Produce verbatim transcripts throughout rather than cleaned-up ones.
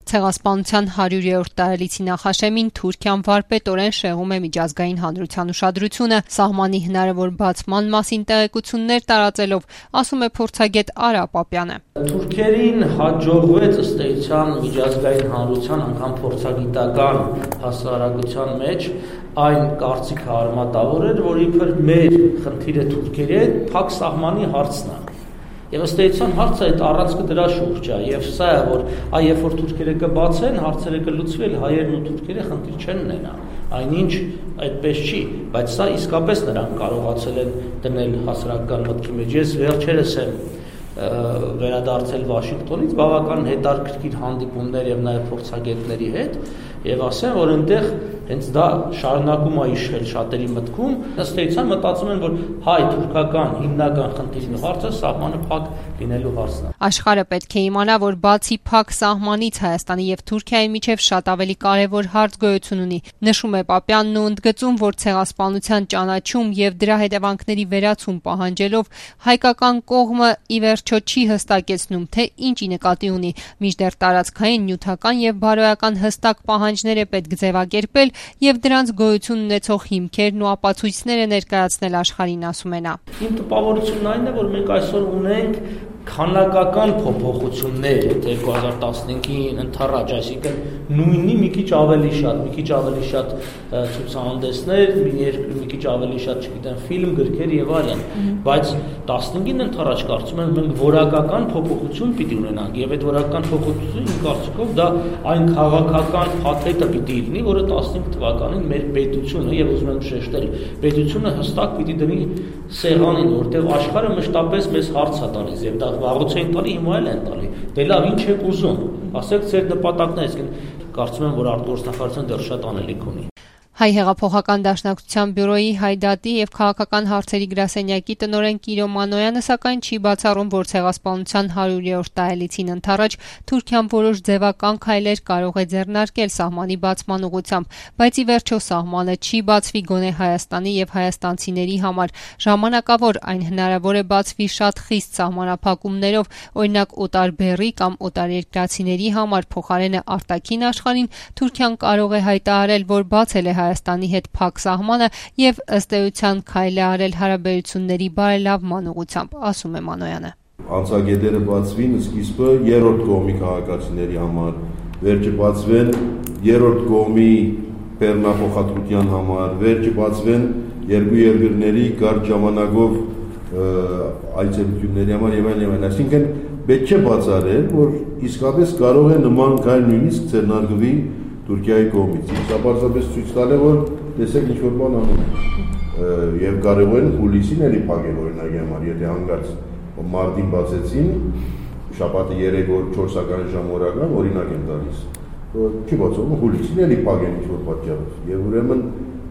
Ցեղասպանության հարյուրերորդ տարելիցի նախաշեմին Թուրքիան վարպետորեն շեղում է միջազգային հանրության ուշադրությունը, սահմանի հնարավոր բացման մասին տեղեկություններ տարածելով, ասում է փորձագետ Արա Պապյանը։ Թուրքերին հաջողվեց ըստ էության միջազգային հանրության անգամ փորձագիտական հասարակության մեջ այն կարծիքը արմատավորել, որ իբր մեր խնդիրը թուրքերի հետ փակ սահմանի հարցն է։ Եվ ըստ էության հարցը այդ առանցքը դրա շուրջ է, եւ սա է, որ այ երբ որ թուրքերը կբացեն, հարցերը կլուծվի, հայերն ու թուրքերը խնդիր չեն ունենա։ Այնինչ այդպես չի, բայց սա իսկապես նրանք կարողացել են դնել հասարակական մտքի մեջ։ Ես վերջերս եմ վերադարձել Վաշինգտոնից, բավական հետաքրքիր հանդիպումներ եւ նաեւ փորձագետների հետ, եւ ասեմ, որ այնտեղ հենց դա շարունակում է իշխել շատերի մտքում, ըստ էության մտածում են, որ հայ-թուրքական հիմնական խնդիրն հարցը սահմանը փակ լինելու հարցն է։ Աշխարհը պետք է իմանա, որ բացի փակ սահմանից Հայաստանի եւ Թուրքիայի միջև շատ ավելի կարեւոր հարց գոյություն ունի, նշում է Պապյանն ու ընդգծում, որ ցեղասպանության ճանաչում եւ դրա հետևանքների վերացում պահանջելով հայկական կողմը ի վերջո չի հստակեցնում, թե ինչի նկատի ունի, մինչդեռ տարածքային նյութական եւ բարոյական հստակ պահանջներ է պետք ձևակերպել եւ դրանց գոյություն ունեցող հիմքերն ու ապացույցները ներկայացնել աշխարհին, ասում է նա։ Իմ տպավորությունն այն է, որ մենք այսօր ունենք քանակական փոփոխություններ երկու հազար տասնհինգին ընթառաջ, այսինքն նույնի մի քիչ ավելի շատ, մի քիչ ավելի շատ ցուցահանդեսներ, մի քիչ ավելի շատ, չգիտեմ, ֆիլմ, գրքեր եւ այլն, բայց տասնհինգին ընթառաջ կարծում եմ մենք որակական փոփոխություն պիտի ունենանք եւ այդ որակական փոփոխությունը իմ կարծիքով դա այն քաղաքական փաթեթը պիտի լինի, որը տասնհինգ թվականին մեր պետությունը եւ ուզում եմ շեշտել, պետությունը հստակ պիտի դնի սեղանին, որտեղ աշխարհը մշտապես մեզ հարց է տալիս եւ դա վաղուց են տալի, հիմա էլ են տալի։ Դե լավ, ինչ եք ուզում։ Ասեք ձեր նպատակները, այսինքն կարծում եմ, որ արտգործնախարարությունը դեռ շատ անելիք ունի։ Հայ հեղափոխական դաշնակցության բյուրոյի Հայդատի եւ քաղաքական հարցերի գրասենյակի տնօրեն Կիրո Մանոյանը սակայն չի բացառում, որ ցեղասպանության հարյուրերորդ տարելիցին ընթառաջ Թուրքիան որոշ ձևական քայլեր կարող է ձեռնարկել սահմանի բացման ուղղությամբ, բայց ի վերջո սահմանը չի բացվի գոնե Հայաստանի եւ հայաստանցիների համար։ Ժամանակավոր այն հնարավոր է բացվի շատ խիստ սահմանափակումներով, օրինակ օտարբեռի կամ օտարերկրացիների համար, փոխարենը արտաքին աշխարհին Թուրքիան կարող է հայտարարել, որ բացել է Հայաստանի հետ փակ սահմանը եւ ըստ էության քայլ է արել հարաբերությունների բարելավման ուղղությամբ, ասում է Մանոյանը։ Անցագետերը բացվին սկիզբը երրորդ կողմի քաղաքացիների համար, վերջը բացվեն երրորդ կողմի բեռնափոխադրության համար, վերջը բացվեն երկու երկրների կարճ ժամանակով այցելությունների համար եւ այլն եւ այլն։ Այսինքն պետք չէ բացառել, որ իսկապես կարող է նման քայլ նույնիսկ ձեռնարկվի Թուրքիայի կողմից։ Սա պարզապես ցույց տալ է, որ տեսեք ինչ որ բան անում են։ Եվ կարող են հուլիսին էլի փակել օրինակի համար, եթե հանգարց մարտին բացեցին, շաբաթը երեք օր չորսական ժամ օրական օրինակ եմ տալիս։ Չի բացում, հուլիսին էլի փակեն ինչ որ պատճառով։ Եվ ուրեմն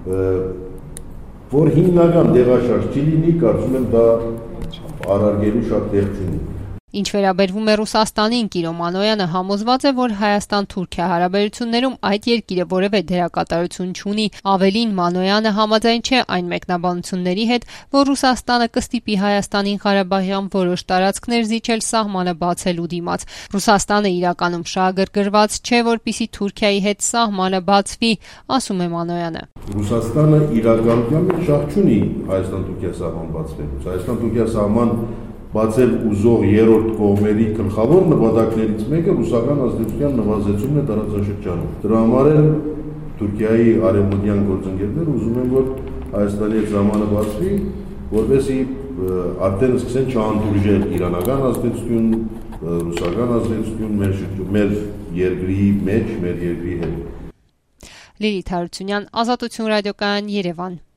որ հիմնական դեղաշարժ չի լինի, կարծում եմ դա առարգելու շատ տեղ չունի։ Ինչ վերաբերվում է Ռուսաստանին, Կիրո Մանոյանը համոզված է, որ Հայաստան-Թուրքիա հարաբերություններում այդ երկիրը որևէ դերակատարություն չունի։ Ավելին, Մանոյանը համաձայն չէ այն մեկնաբանությունների հետ, որ Ռուսաստանը կստիպի Հայաստանին Ղարաբաղյան որոշ տարածքներ զիջել սահմանը բացելու դիմաց։ Ռուսաստանը իրականում շահագրգռված չէ, որպեսզի Թուրքիայի հետ սահմանը բացվի, ասում է Մանոյանը։ Ռուսաստանը իրականում շահ չունի Հայաստան-Թուրքիա սահման բացվելուց։ Հայաստան-Թուրքիա սահման բացել ուզող երրորդ կողմերի գլխավոր նպատակներից մեկը ռուսական ազդեցության նվազեցումն է տարածաշրջանում։ Դրա համար էլ Թուրքիայի արևմտյան գործընկերները ուզում են, որ Հայաստանի հետ սահմանը բացվի, որովհետեւ արդեն սկսեն չհանդուրժել իրանական ազդեցություն, ռուսական ազդեցություն մեր մեր երկրի մեջ, մեր երկրի հետ։ Լիլիթ Հարությունյան, Ազատություն ռադիոկայան, Երևան։